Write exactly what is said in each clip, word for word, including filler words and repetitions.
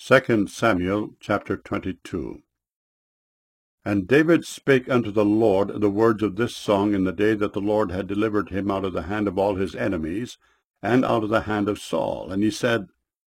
Second Samuel chapter twenty-two. And David spake unto the Lord the words of this song in the day that the Lord had delivered him out of the hand of all his enemies, and out of the hand of Saul. And he said,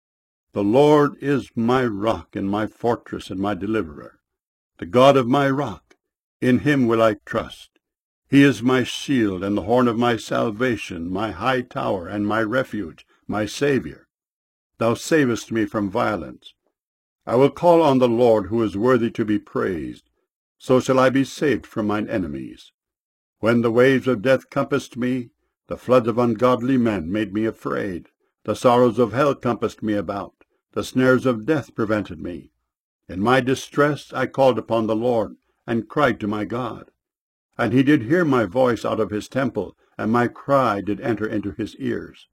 The Lord is my rock, and my fortress, and my deliverer, the God of my rock, in him will I trust. He is my shield, and the horn of my salvation, my high tower, and my refuge, my Saviour. Thou savest me from violence. I will call on the Lord, who is worthy to be praised. So shall I be saved from mine enemies. When the waves of death compassed me, the floods of ungodly men made me afraid. The sorrows of hell compassed me about. The snares of death prevented me. In my distress I called upon the Lord, and cried to my God. And he did hear my voice out of his temple, and my cry did enter into his ears.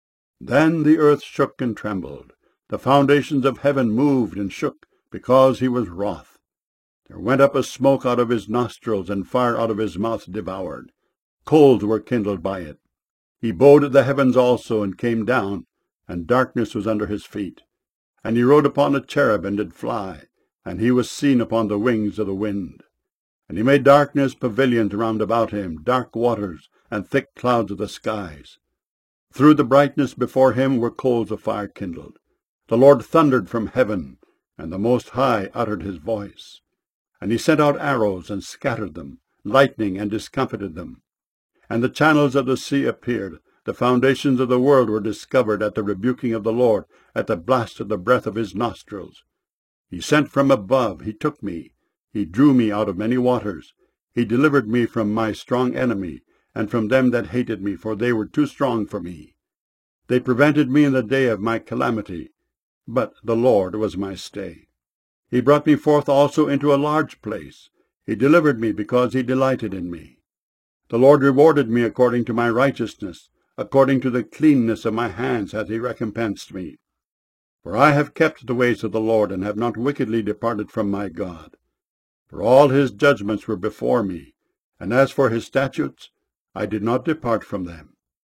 Then the earth shook and trembled. The foundations of heaven moved and shook, because he was wroth. There went up a smoke out of his nostrils, and fire out of his mouth devoured. Coals were kindled by it. He bowed the heavens also, and came down, and darkness was under his feet. And he rode upon a cherub, and did fly, and he was seen upon the wings of the wind. And he made darkness pavilions round about him, dark waters, and thick clouds of the skies. Through the brightness before him were coals of fire kindled. The Lord thundered from heaven, and the Most High uttered his voice. And he sent out arrows, and scattered them, lightning, and discomfited them. And the channels of the sea appeared. The foundations of the world were discovered at the rebuking of the Lord, at the blast of the breath of his nostrils. He sent from above, he took me. He drew me out of many waters. He delivered me from my strong enemy, and from them that hated me, for they were too strong for me. They prevented me in the day of my calamity, but the Lord was my stay. He brought me forth also into a large place. He delivered me because he delighted in me. The Lord rewarded me according to my righteousness. According to the cleanness of my hands hath he recompensed me. For I have kept the ways of the Lord, and have not wickedly departed from my God. For all his judgments were before me, and as for his statutes, I did not depart from them.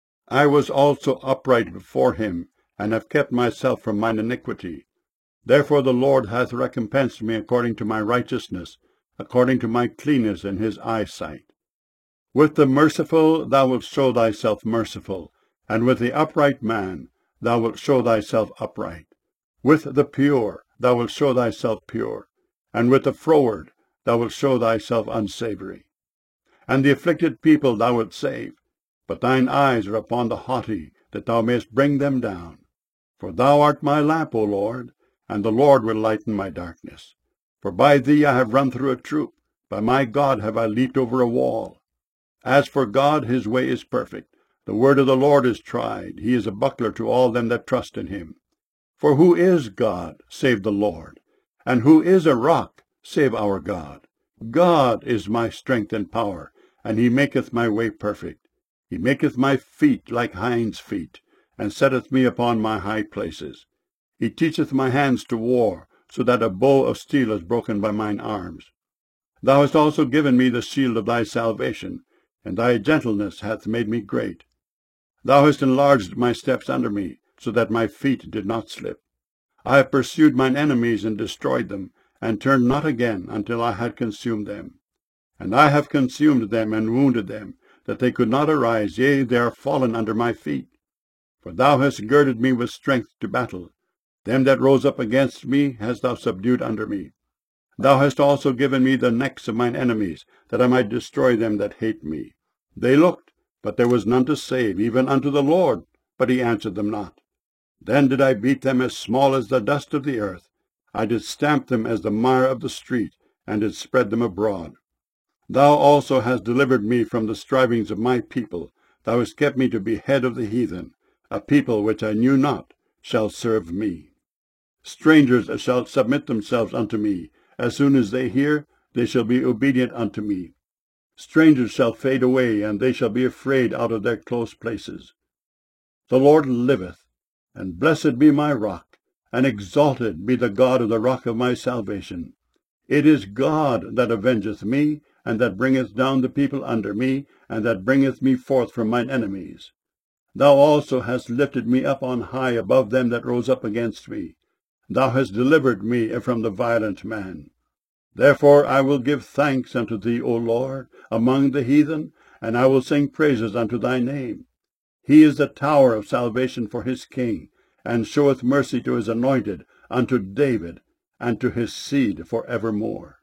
I was also upright before him, and have kept myself from mine iniquity. Therefore the Lord hath recompensed me according to my righteousness, according to my cleanness in his eyesight. With the merciful thou wilt show thyself merciful, and with the upright man thou wilt show thyself upright. With the pure thou wilt show thyself pure, and with the froward thou wilt show thyself unsavoury. And the afflicted people thou wilt save, but thine eyes are upon the haughty, that thou mayest bring them down. For thou art my lamp, O Lord, and the Lord will lighten my darkness. For by thee I have run through a troop, by my God have I leaped over a wall. As for God, his way is perfect. The word of the Lord is tried. He is a buckler to all them that trust in him. For who is God, save the Lord? And who is a rock, save our God? God is my strength and power, and he maketh my way perfect. He maketh my feet like hinds' feet, and setteth me upon my high places. He teacheth my hands to war, so that a bow of steel is broken by mine arms. Thou hast also given me the shield of thy salvation, and thy gentleness hath made me great. Thou hast enlarged my steps under me, so that my feet did not slip. I have pursued mine enemies and destroyed them, and turned not again until I had consumed them. And I have consumed them and wounded them, that they could not arise, yea, they are fallen under my feet. For thou hast girded me with strength to battle. Them that rose up against me hast thou subdued under me. Thou hast also given me the necks of mine enemies, that I might destroy them that hate me. They looked, but there was none to save, even unto the Lord, but he answered them not. Then did I beat them as small as the dust of the earth. I did stamp them as the mire of the street, and did spread them abroad. Thou also hast delivered me from the strivings of my people. Thou hast kept me to be head of the heathen. A people which I knew not shall serve me. Strangers shall submit themselves unto me. As soon as they hear, they shall be obedient unto me. Strangers shall fade away, and they shall be afraid out of their close places. The Lord liveth, and blessed be my rock, and exalted be the God of the rock of my salvation. It is God that avengeth me, and that bringeth down the people under me, and that bringeth me forth from mine enemies. Thou also hast lifted me up on high above them that rose up against me. Thou hast delivered me from the violent man. Therefore I will give thanks unto thee, O Lord, among the heathen, and I will sing praises unto thy name. He is the tower of salvation for his king, and showeth mercy to his anointed, unto David, and to his seed for evermore.